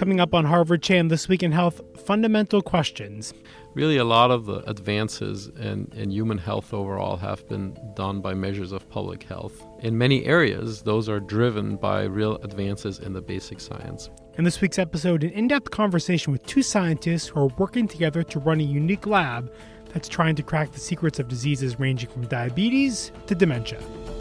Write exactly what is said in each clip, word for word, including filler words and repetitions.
Coming up on Harvard Chan This Week in Health, fundamental questions. Really, a lot of the advances in, in human health overall have been done by measures of public health. In many areas, those are driven by real advances in the basic science. In this week's episode, an in-depth conversation with two scientists who are working together to run a unique lab that's trying to crack the secrets of diseases ranging from diabetes to dementia.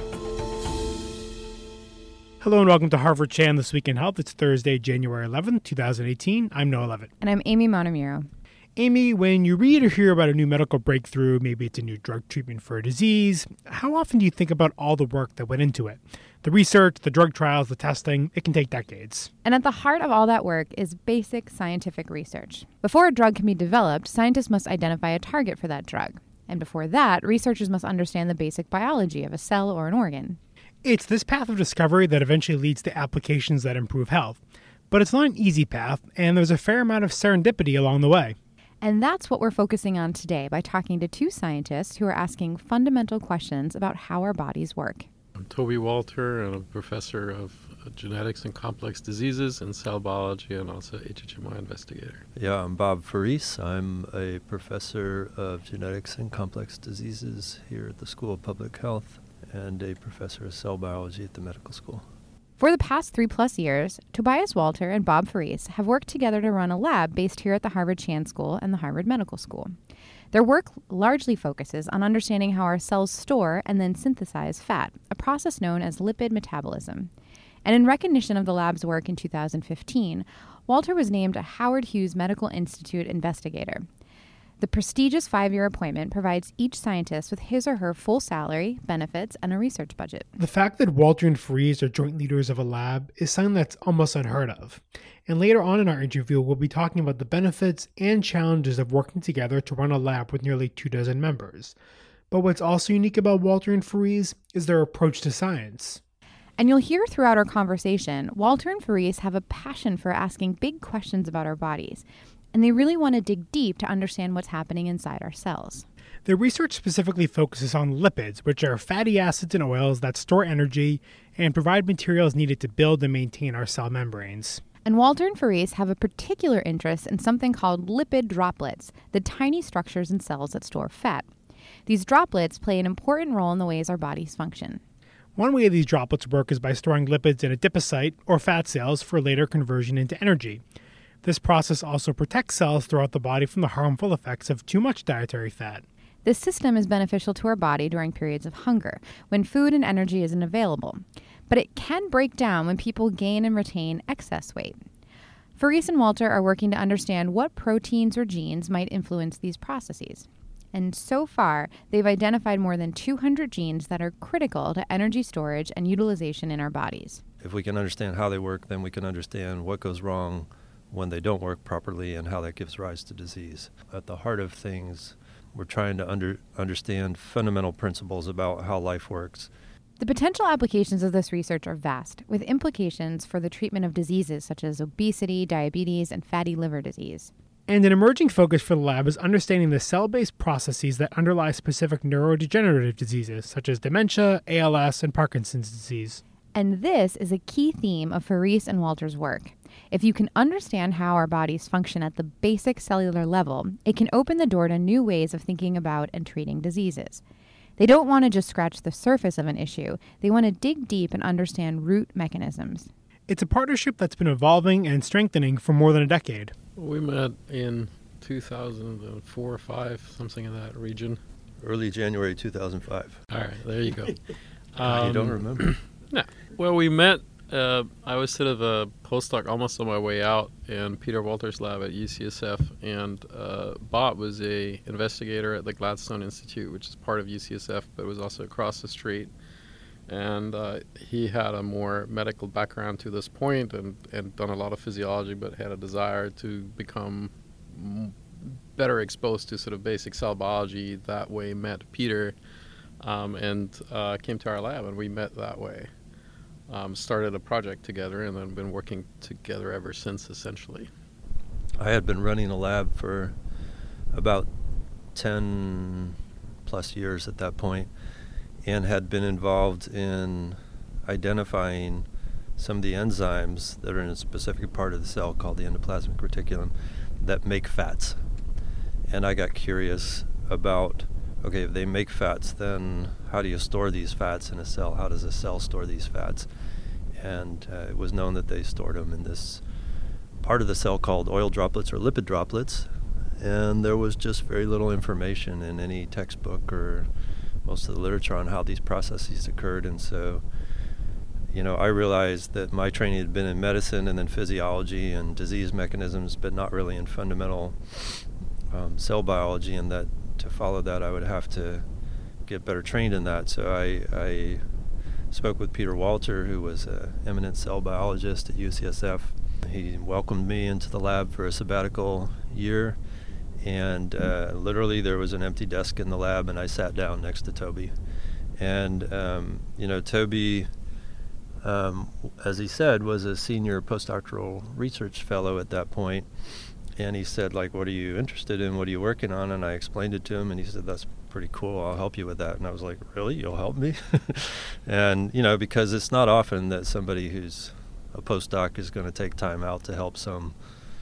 Hello and welcome to Harvard Chan This Week in Health. It's Thursday, January eleventh, twenty eighteen. I'm Noah Levitt. And I'm Amy Montemuro. Amy, when you read or hear about a new medical breakthrough, maybe it's a new drug treatment for a disease, how often do you think about all the work that went into it? The research, the drug trials, the testing, it can take decades. And at the heart of all that work is basic scientific research. Before a drug can be developed, scientists must identify a target for that drug. And before that, researchers must understand the basic biology of a cell or an organ. It's this path of discovery that eventually leads to applications that improve health. But it's not an easy path, and there's a fair amount of serendipity along the way. And that's what we're focusing on today by talking to two scientists who are asking fundamental questions about how our bodies work. I'm Toby Walter, and I'm a professor of genetics and complex diseases and cell biology, and also H H M I investigator. Yeah, I'm Bob Faris. I'm a professor of genetics and complex diseases here at the School of Public Health and a professor of cell biology at the medical school. For the past three plus years, Tobias Walter and Bob Faris have worked together to run a lab based here at the Harvard Chan School and the Harvard Medical School. Their work largely focuses on understanding how our cells store and then synthesize fat, a process known as lipid metabolism. And in recognition of the lab's work in two thousand fifteen, Walter was named a Howard Hughes Medical Institute investigator. The prestigious five-year appointment provides each scientist with his or her full salary, benefits, and a research budget. The fact that Walter and Faris are joint leaders of a lab is something that's almost unheard of. And later on in our interview, we'll be talking about the benefits and challenges of working together to run a lab with nearly two dozen members. But what's also unique about Walter and Faris is their approach to science. And you'll hear throughout our conversation, Walter and Faris have a passion for asking big questions about our bodies. And they really want to dig deep to understand what's happening inside our cells. Their research specifically focuses on lipids, which are fatty acids and oils that store energy and provide materials needed to build and maintain our cell membranes. And Walter and Faris have a particular interest in something called lipid droplets, the tiny structures in cells that store fat. These droplets play an important role in the ways our bodies function. One way these droplets work is by storing lipids in adipocyte, or fat cells, for later conversion into energy. This process also protects cells throughout the body from the harmful effects of too much dietary fat. This system is beneficial to our body during periods of hunger, when food and energy isn't available. But it can break down when people gain and retain excess weight. Faris and Walter are working to understand what proteins or genes might influence these processes. And so far, they've identified more than two hundred genes that are critical to energy storage and utilization in our bodies. If we can understand how they work, then we can understand what goes wrong when they don't work properly and how that gives rise to disease. At the heart of things, we're trying to under, understand fundamental principles about how life works. The potential applications of this research are vast, with implications for the treatment of diseases such as obesity, diabetes, and fatty liver disease. And an emerging focus for the lab is understanding the cell-based processes that underlie specific neurodegenerative diseases, such as dementia, A L S, and Parkinson's disease. And this is a key theme of Faris and Walter's work. If you can understand how our bodies function at the basic cellular level, it can open the door to new ways of thinking about and treating diseases. They don't want to just scratch the surface of an issue. They want to dig deep and understand root mechanisms. It's a partnership that's been evolving and strengthening for more than a decade. We met in two thousand four or five, something in that region. Early January two thousand five. All right, there you go. um, you don't remember? No. Well, we met. Uh, I was sort of a postdoc almost on my way out in Peter Walter's lab at U C S F, and uh, Bob was a investigator at the Gladstone Institute, which is part of U C S F, but was also across the street. And uh, he had a more medical background to this point and, and done a lot of physiology, but had a desire to become m- better exposed to sort of basic cell biology. That way met Peter um, and uh, came to our lab, and we met that way. Um, started a project together and then been working together ever since, essentially. I had been running a lab for about ten plus years at that point and had been involved in identifying some of the enzymes that are in a specific part of the cell called the endoplasmic reticulum that make fats. And I got curious about, okay, if they make fats, then how do you store these fats in a cell? How does a cell store these fats? And uh, it was known that they stored them in this part of the cell called oil droplets or lipid droplets. And there was just very little information in any textbook or most of the literature on how these processes occurred. And so, you know, I realized that my training had been in medicine and then physiology and disease mechanisms, but not really in fundamental um, cell biology, and that to follow that I would have to get better trained in that. So I, I spoke with Peter Walter, who was an eminent cell biologist at U C S F. He welcomed me into the lab for a sabbatical year, and uh, literally there was an empty desk in the lab, and I sat down next to Toby. And, um, you know, Toby, um, as he said, was a senior postdoctoral research fellow at that point. And he said, like, what are you interested in? What are you working on? And I explained it to him, and he said, that's pretty cool. I'll help you with that. And I was like, really? You'll help me? And, you know, because it's not often that somebody who's a postdoc is going to take time out to help some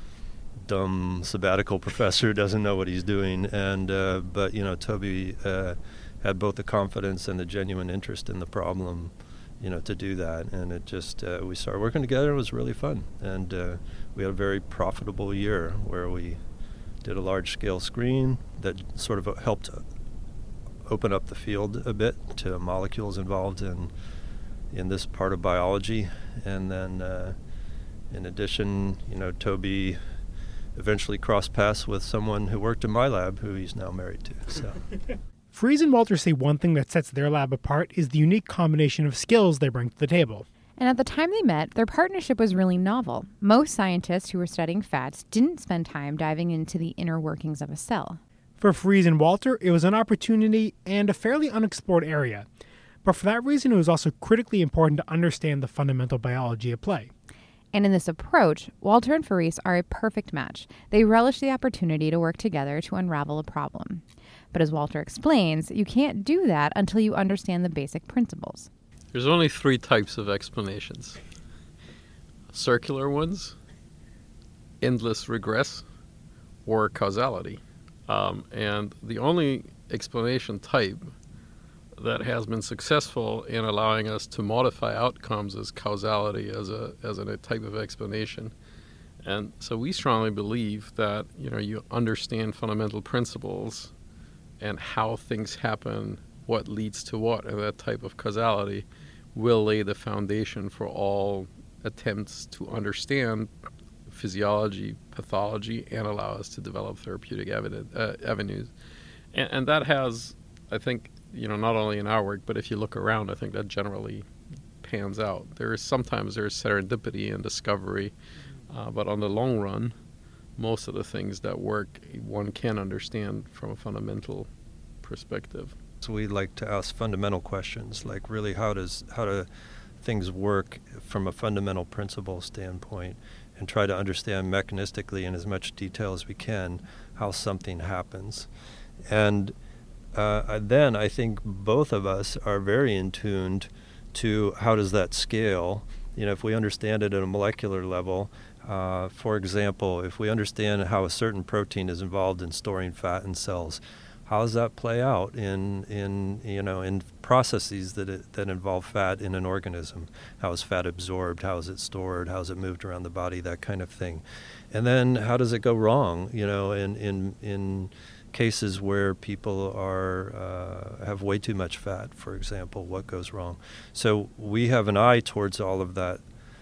dumb sabbatical professor who doesn't know what he's doing. And, uh, but, you know, Toby uh, had both the confidence and the genuine interest in the problem, you know, to do that. And it just, uh, we started working together. It was really fun. And uh, we had a very profitable year where we did a large-scale screen that sort of helped open up the field a bit to molecules involved in in this part of biology. And then, uh, in addition, you know, Toby eventually crossed paths with someone who worked in my lab, who he's now married to. So. Freese and Walter say one thing that sets their lab apart is the unique combination of skills they bring to the table. And at the time they met, their partnership was really novel. Most scientists who were studying fats didn't spend time diving into the inner workings of a cell. For Freese and Walter, it was an opportunity and a fairly unexplored area. But for that reason, it was also critically important to understand the fundamental biology at play. And in this approach, Walter and Freese are a perfect match. They relish the opportunity to work together to unravel a problem. But as Walter explains, you can't do that until you understand the basic principles. There's only three types of explanations. Circular ones, endless regress, or causality. Um, and the only explanation type that has been successful in allowing us to modify outcomes is causality as a as a type of explanation. And so we strongly believe that, you know, you understand fundamental principles and how things happen, what leads to what, and that type of causality will lay the foundation for all attempts to understand physiology, pathology, and allow us to develop therapeutic evidence, uh, avenues. And, and that has, I think, you know, not only in our work, but if you look around, I think that generally pans out. There is sometimes there's serendipity and discovery, uh, but on the long run, most of the things that work, one can understand from a fundamental perspective. So we like to ask fundamental questions, like really how does how do things work from a fundamental principle standpoint, and try to understand mechanistically in as much detail as we can how something happens. And uh, then I think both of us are very in tuned to how does that scale. You know, if we understand it at a molecular level, uh, for example, if we understand how a certain protein is involved in storing fat in cells, how does that play out in, in you know, in processes that it, that involve fat in an organism? How is fat absorbed? How is it stored? How is it moved around the body? That kind of thing. And then how does it go wrong? You know, in in, in cases where people are uh, have way too much fat, for example, what goes wrong? So we have an eye towards all of that.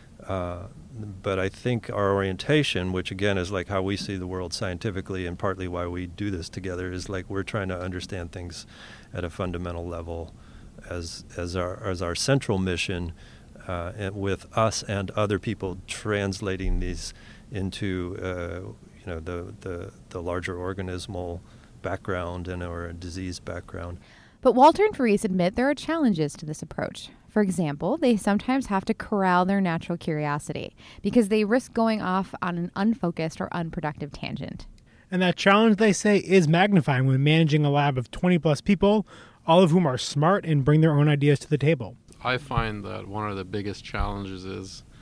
Uh, but I think our orientation, which again is like how we see the world scientifically and partly why we do this together, is like we're trying to understand things at a fundamental level as as our as our central mission, uh, and with us and other people translating these into uh, you know the, the the larger organismal background and or a disease background. But Walter and Freese admit there are challenges to this approach. For example, they sometimes have to corral their natural curiosity because they risk going off on an unfocused or unproductive tangent. And that challenge, they say, is magnifying when managing a lab of twenty plus people, all of whom are smart and bring their own ideas to the table. I find that one of the biggest challenges is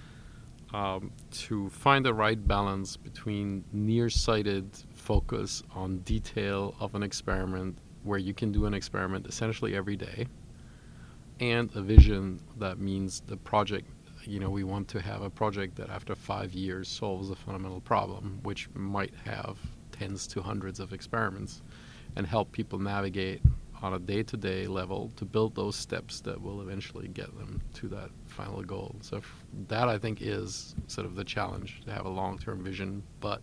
um, to find the right balance between nearsighted focus on detail of an experiment where you can do an experiment essentially every day, and a vision that means the project, you know, we want to have a project that after five years solves a fundamental problem, which might have tens to hundreds of experiments, and help people navigate on a day-to-day level to build those steps that will eventually get them to that final goal. So f- that, I think, is sort of the challenge, to have a long-term vision, but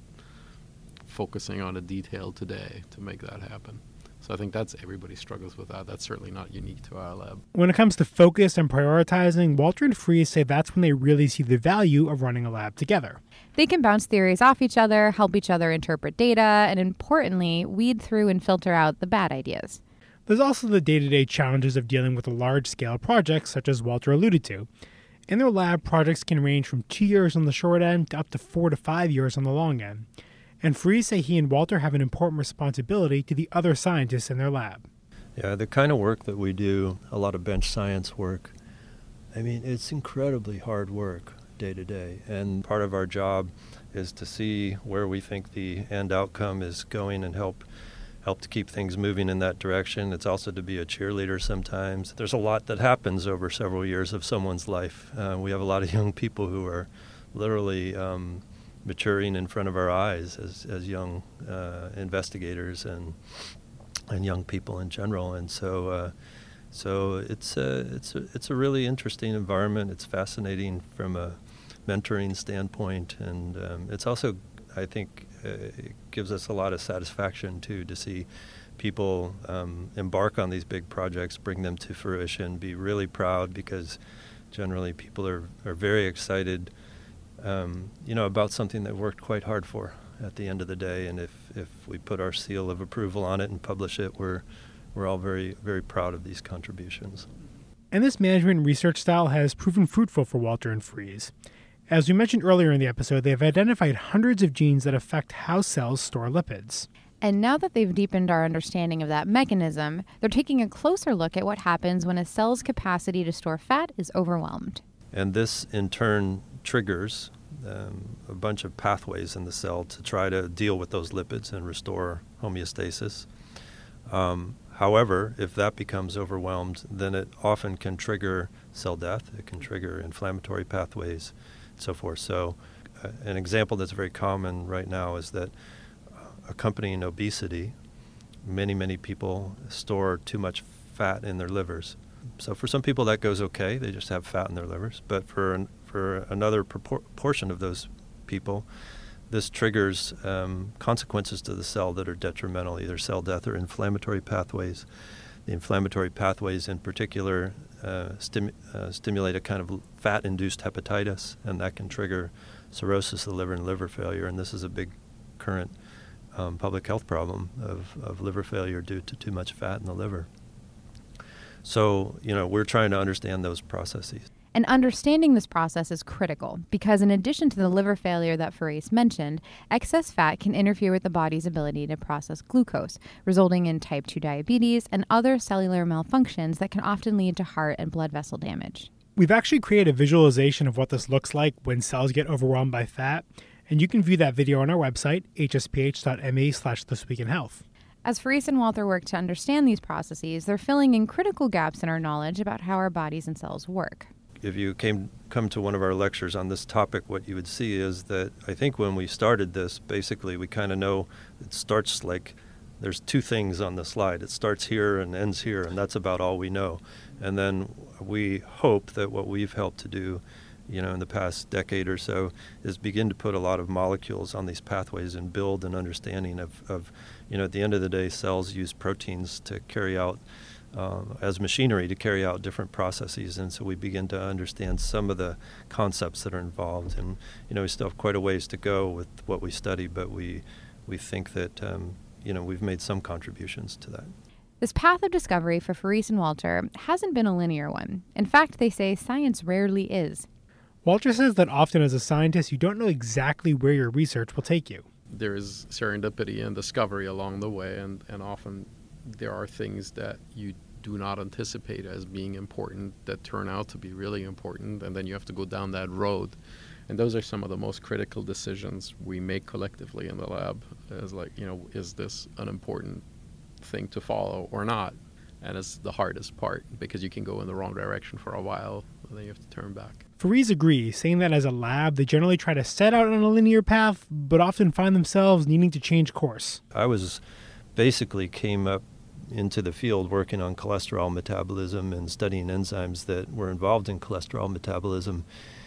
focusing on a detail today to make that happen. So I think that's, everybody struggles with that. That's certainly not unique to our lab. When it comes to focus and prioritizing, Walter and Fries say that's when they really see the value of running a lab together. They can bounce theories off each other, help each other interpret data, and importantly, weed through and filter out the bad ideas. There's also the day-to-day challenges of dealing with large-scale projects, such as Walter alluded to. In their lab, projects can range from two years on the short end to up to four to five years on the long end. And Fries say he and Walter have an important responsibility to the other scientists in their lab. Yeah, the kind of work that we do, a lot of bench science work, I mean, it's incredibly hard work day to day. And part of our job is to see where we think the end outcome is going and help help to keep things moving in that direction. It's also to be a cheerleader sometimes. There's a lot that happens over several years of someone's life. Uh, we have a lot of young people who are literally um, maturing in front of our eyes as, as young uh, investigators and and young people in general. And so uh, so it's a, it's, a, it's a really interesting environment. It's fascinating from a mentoring standpoint. And um, it's also, I think, uh, it gives us a lot of satisfaction, too, to see people um, embark on these big projects, bring them to fruition, be really proud, because generally people are, are very excited Um, you know, about something that worked quite hard for at the end of the day. And if, if we put our seal of approval on it and publish it, we're we're all very, very proud of these contributions. And this management and research style has proven fruitful for Walter and Fries. As we mentioned earlier in the episode, they have identified hundreds of genes that affect how cells store lipids. And now that they've deepened our understanding of that mechanism, they're taking a closer look at what happens when a cell's capacity to store fat is overwhelmed. And this, in turn, triggers um, a bunch of pathways in the cell to try to deal with those lipids and restore homeostasis. Um, however, if that becomes overwhelmed, then it often can trigger cell death. It can trigger inflammatory pathways, and so forth. So uh, an example that's very common right now is that uh, accompanying obesity, many, many people store too much fat in their livers. So for some people that goes okay, they just have fat in their livers. But for an, for another propor- portion of those people, this triggers um, consequences to the cell that are detrimental, either cell death or inflammatory pathways. The inflammatory pathways in particular uh, stim- uh, stimulate a kind of fat-induced hepatitis, and that can trigger cirrhosis of the liver and liver failure. And this is a big current um, public health problem of, of liver failure due to too much fat in the liver. So, you know, we're trying to understand those processes. And understanding this process is critical because in addition to the liver failure that Fries mentioned, excess fat can interfere with the body's ability to process glucose, resulting in type two diabetes and other cellular malfunctions that can often lead to heart and blood vessel damage. We've actually created a visualization of what this looks like when cells get overwhelmed by fat, and you can view that video on our website, h s p h dot m e slash this week in health. As Fries and Walter work to understand these processes, they're filling in critical gaps in our knowledge about how our bodies and cells work. If you came come to one of our lectures on this topic, what you would see is that I think when we started this, basically we kind of know it starts like there's two things on the slide. It starts here and ends here, and that's about all we know. And then we hope that what we've helped to do, you know, in the past decade or so, is begin to put a lot of molecules on these pathways and build an understanding of, of you know, at the end of the day, cells use proteins to carry out, uh, as machinery to carry out different processes. And so we begin to understand some of the concepts that are involved. And, you know, we still have quite a ways to go with what we study, but we, we think that, um, you know, we've made some contributions to that. This path of discovery for Fries and Walter hasn't been a linear one. In fact, they say science rarely is. Walter says that often as a scientist, you don't know exactly where your research will take you. There is serendipity and discovery along the way, and, and often there are things that you do not anticipate as being important that turn out to be really important, and then you have to go down that road. And those are some of the most critical decisions we make collectively in the lab. Is like, you know, is this an important thing to follow or not? And it's the hardest part because you can go in the wrong direction for a while and then you have to turn back. Fareez agrees, saying that as a lab, they generally try to set out on a linear path, but often find themselves needing to change course. I was basically came up into the field working on cholesterol metabolism and studying enzymes that were involved in cholesterol metabolism.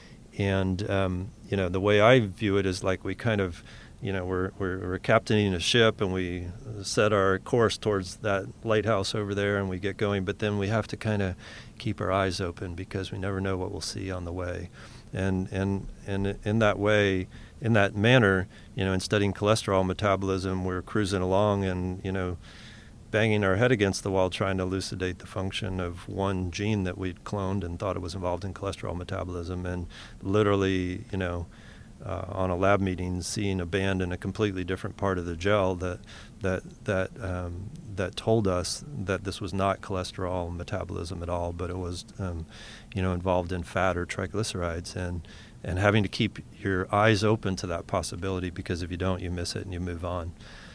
And, um, you know, the way I view it is like we kind of, you know, we're, we're, we're captaining a ship and we set our course towards that lighthouse over there and we get going, but then we have to kind of keep our eyes open because we never know what we'll see on the way. And, and, and in that way, in that manner, you know, in studying cholesterol metabolism, we're cruising along and, you know, banging our head against the wall trying to elucidate the function of one gene that we'd cloned and thought it was involved in cholesterol metabolism, and literally, you know, uh, on a lab meeting, seeing a band in a completely different part of the gel that that that um, that told us that this was not cholesterol metabolism at all, but it was, um, you know, involved in fat or triglycerides, and and having to keep your eyes open to that possibility because if you don't, you miss it and you move on.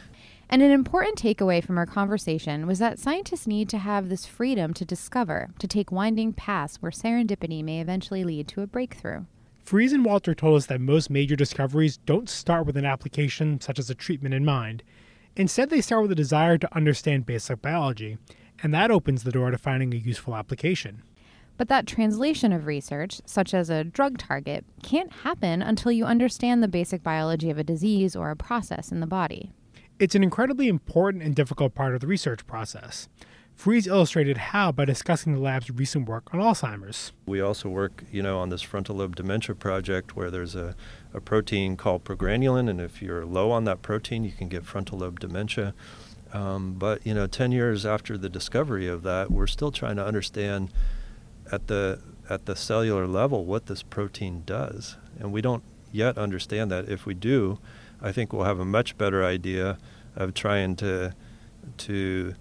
And an important takeaway from our conversation was that scientists need to have this freedom to discover, to take winding paths where serendipity may eventually lead to a breakthrough. Fareez and Walter told us that most major discoveries don't start with an application such as a treatment in mind. Instead, they start with a desire to understand basic biology, and that opens the door to finding a useful application. But that translation of research, such as a drug target, can't happen until you understand the basic biology of a disease or a process in the body. It's an incredibly important and difficult part of the research process. Fareez illustrated how by discussing the lab's recent work on Alzheimer's. We also work, you know, on this frontal lobe dementia project where there's a, a protein called progranulin, and if you're low on that protein, you can get frontal lobe dementia. Um, but, you know, ten years after the discovery of that, we're still trying to understand at the at the cellular level what this protein does. And we don't yet understand that. If we do, I think we'll have a much better idea of trying to to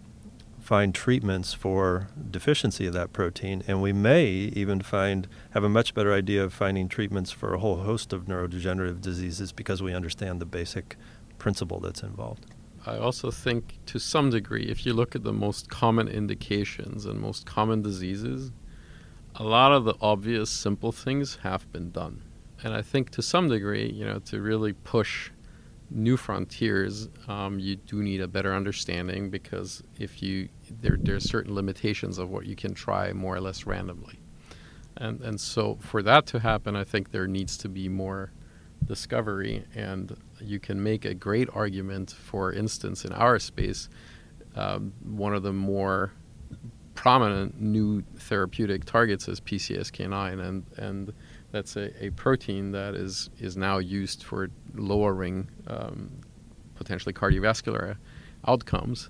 find treatments for deficiency of that protein, and we may even find have a much better idea of finding treatments for a whole host of neurodegenerative diseases because we understand the basic principle that's involved. I also think to some degree, if you look at the most common indications and most common diseases, a lot of the obvious simple things have been done. And I think to some degree, you know, to really push new frontiers, um, you do need a better understanding because if you there there are certain limitations of what you can try more or less randomly, and and so for that to happen, I think there needs to be more discovery, and you can make a great argument. For instance, in our space, um, one of the more prominent new therapeutic targets is P C S K nine, and and that's a, a protein that is, is now used for lowering um, potentially cardiovascular outcomes.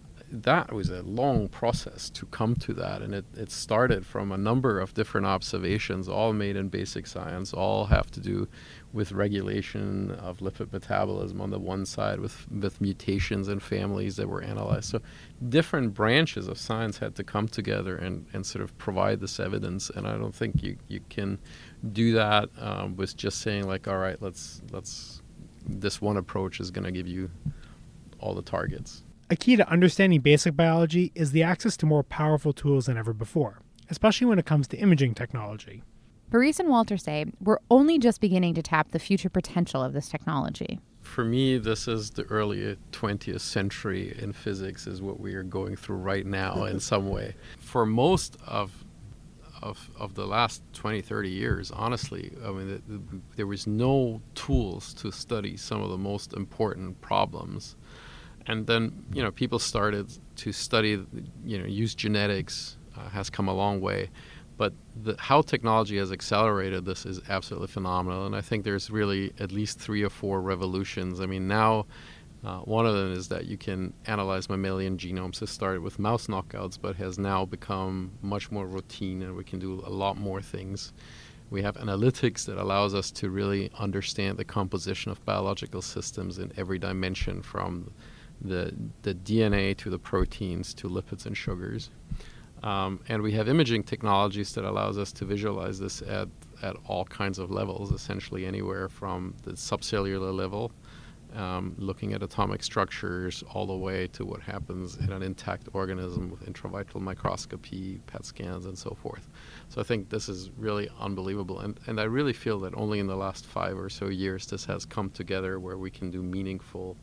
That was a long process to come to that, and it, it started from a number of different observations, all made in basic science, all have to do with regulation of lipid metabolism on the one side, with, with mutations in families that were analyzed. So different branches of science had to come together and, and sort of provide this evidence, and I don't think you, you can do that um, with just saying like, all right, let's let's this one approach is going to give you all the targets. A key to understanding basic biology is the access to more powerful tools than ever before, especially when it comes to imaging technology. Fareez and Walter say we're only just beginning to tap the future potential of this technology. For me, this is the early twentieth century in physics is what we are going through right now in some way. For most of Of, of the last twenty, thirty years, honestly, I mean, the, the, there was no tools to study some of the most important problems. And then, you know, people started to study, you know, use genetics uh, has come a long way. But the, how technology has accelerated this is absolutely phenomenal. And I think there's really at least three or four revolutions. I mean, now Uh, one of them is that you can analyze mammalian genomes. It started with mouse knockouts, but has now become much more routine, and we can do a lot more things. We have analytics that allows us to really understand the composition of biological systems in every dimension, from the, the D N A to the proteins to lipids and sugars. Um, and we have imaging technologies that allows us to visualize this at, at all kinds of levels, essentially anywhere from the subcellular level, um, looking at atomic structures, all the way to what happens in an intact organism with intravitreal microscopy, P E T scans, and so forth. So I think this is really unbelievable. And, and I really feel that only in the last five or so years this has come together where we can do meaningful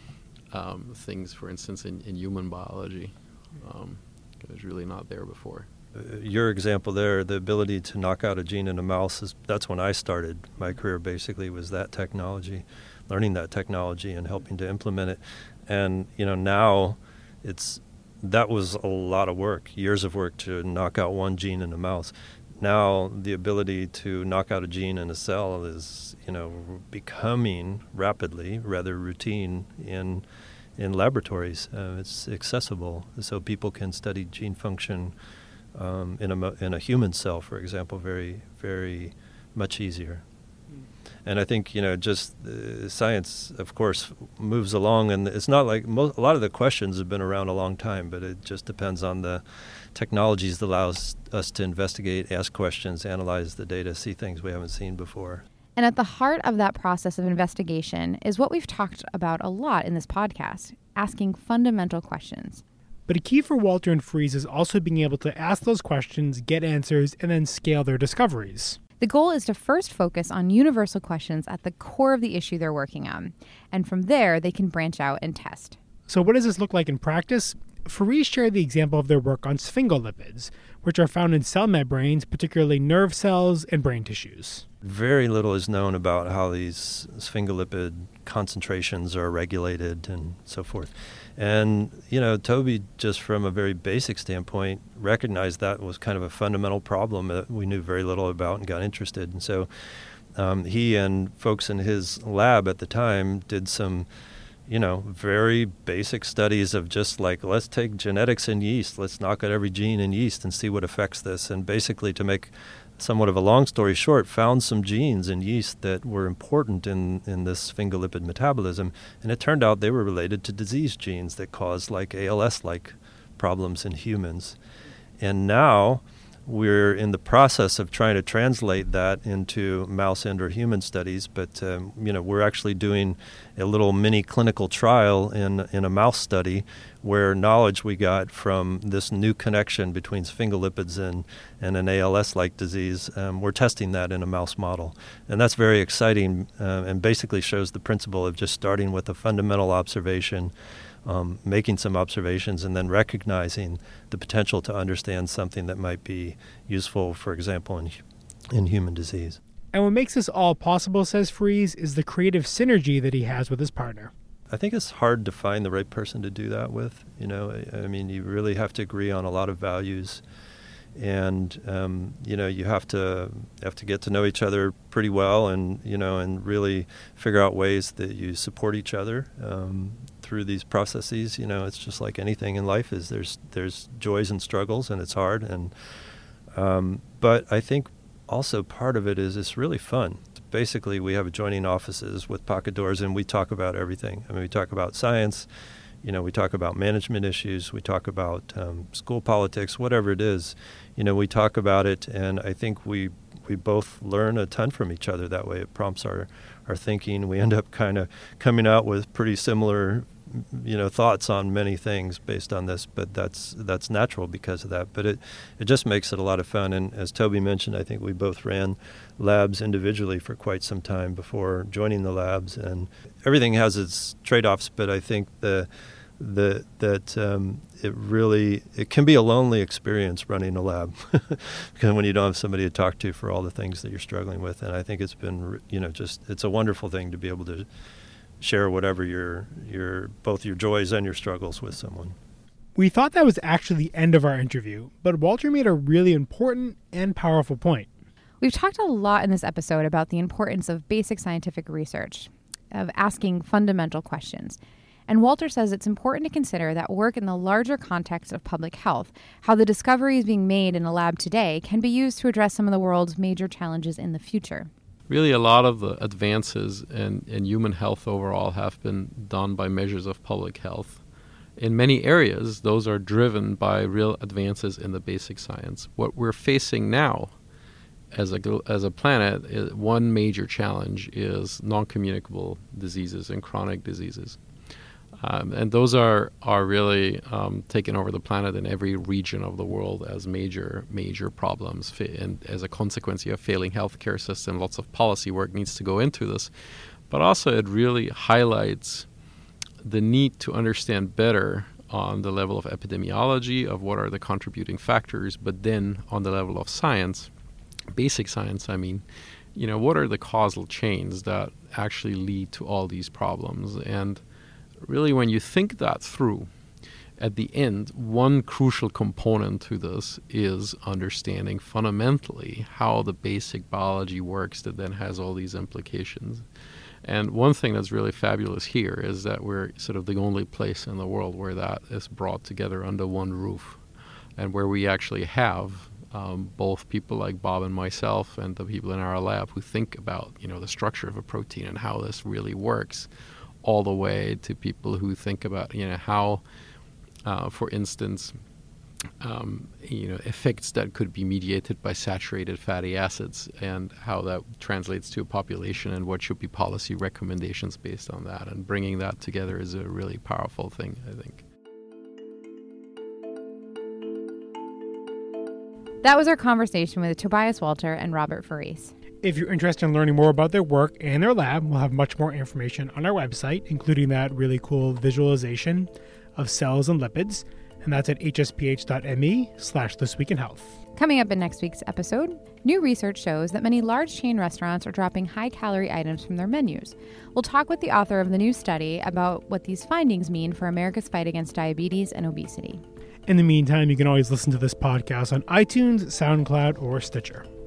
um, things, for instance, in, in human biology. Um, it was really not there before. Uh, your example there, the ability to knock out a gene in a mouse, is that's when I started my career, basically, was that technology, learning that technology and helping to implement it. And, you know, now it's, that was a lot of work, years of work to knock out one gene in a mouse. Now the ability to knock out a gene in a cell is, you know, becoming rapidly rather routine in in laboratories. Uh, it's accessible, so people can study gene function um, in a mo- in a human cell, for example, very very much easier. And I think, you know, just uh, science, of course, moves along, and it's not like mo- a lot of the questions have been around a long time, but it just depends on the technologies that allows us to investigate, ask questions, analyze the data, see things we haven't seen before. And at the heart of that process of investigation is what we've talked about a lot in this podcast, asking fundamental questions. But a key for Walter and Freese is also being able to ask those questions, get answers, and then scale their discoveries. The goal is to first focus on universal questions at the core of the issue they're working on, and from there they can branch out and test. So what does this look like in practice? Freese shared the example of their work on sphingolipids, which are found in cell membranes, particularly nerve cells and brain tissues. Very little is known about how these sphingolipid concentrations are regulated and so forth. And, you know, Toby, just from a very basic standpoint, recognized that was kind of a fundamental problem that we knew very little about and got interested. And so um, he and folks in his lab at the time did some, you know, very basic studies of just like, let's take genetics in yeast, let's knock out every gene in yeast and see what affects this. And basically, to make somewhat of a long story short, found some genes in yeast that were important in, in this sphingolipid metabolism, and it turned out they were related to disease genes that cause like A L S-like problems in humans. And now we're in the process of trying to translate that into mouse and or human studies, but um, you know, we're actually doing a little mini clinical trial in in a mouse study where knowledge we got from this new connection between sphingolipids and, and an A L S-like disease, um, we're testing that in a mouse model. And that's very exciting uh, and basically shows the principle of just starting with a fundamental observation, Um, making some observations, and then recognizing the potential to understand something that might be useful, for example, in in human disease. And what makes this all possible, says Freese, is the creative synergy that he has with his partner. I think it's hard to find the right person to do that with. You know, I, I mean, you really have to agree on a lot of values, and um, you know, you have to have to get to know each other pretty well, and you know, and really figure out ways that you support each other um, through these processes. You know, it's just like anything in life: is there's there's joys and struggles, and it's hard. And um, but I think also part of it is it's really fun. Basically, we have adjoining offices with pocket doors, and we talk about everything. I mean, we talk about science. You know, we talk about management issues, we talk about um, school politics, whatever it is. You know, we talk about it, and I think we we both learn a ton from each other that way. It prompts our, our thinking. We end up kind of coming out with pretty similar, you know, thoughts on many things based on this, but that's that's natural because of that. But it, it just makes it a lot of fun. And as Toby mentioned, I think we both ran labs individually for quite some time before joining the labs, and everything has its trade-offs, but I think the the that um, it really it can be a lonely experience running a lab because when you don't have somebody to talk to for all the things that you're struggling with. And I think it's been, you know, just it's a wonderful thing to be able to share whatever your your both your joys and your struggles with someone. We thought that was actually the end of our interview, but Walter made a really important and powerful point. We've talked a lot in this episode about the importance of basic scientific research, of asking fundamental questions. And Walter says it's important to consider that work in the larger context of public health, how the discoveries being made in a lab today can be used to address some of the world's major challenges in the future. Really, a lot of the advances in, in human health overall have been done by measures of public health. In many areas, those are driven by real advances in the basic science. What we're facing now as a as a planet, it, one major challenge is non-communicable diseases and chronic diseases. Um, and those are, are really um, taking over the planet in every region of the world as major, major problems. And as a consequence, you have failing healthcare system. Lots of policy work needs to go into this. But also it really highlights the need to understand better on the level of epidemiology of what are the contributing factors, but then on the level of science, basic science, I mean, you know, what are the causal chains that actually lead to all these problems? And really, when you think that through, at the end, one crucial component to this is understanding fundamentally how the basic biology works that then has all these implications. And one thing that's really fabulous here is that we're sort of the only place in the world where that is brought together under one roof, and where we actually have um, both people like Bob and myself and the people in our lab who think about, you know, the structure of a protein and how this really works, all the way to people who think about, you know, how, uh, for instance, um, you know, effects that could be mediated by saturated fatty acids and how that translates to a population and what should be policy recommendations based on that. And bringing that together is a really powerful thing, I think. That was our conversation with Tobias Walter and Robert Farese. If you're interested in learning more about their work and their lab, we'll have much more information on our website, including that really cool visualization of cells and lipids, and that's at hsph.me slash This Week in Health. Coming up in next week's episode, new research shows that many large chain restaurants are dropping high-calorie items from their menus. We'll talk with the author of the new study about what these findings mean for America's fight against diabetes and obesity. In the meantime, you can always listen to this podcast on iTunes, SoundCloud, or Stitcher.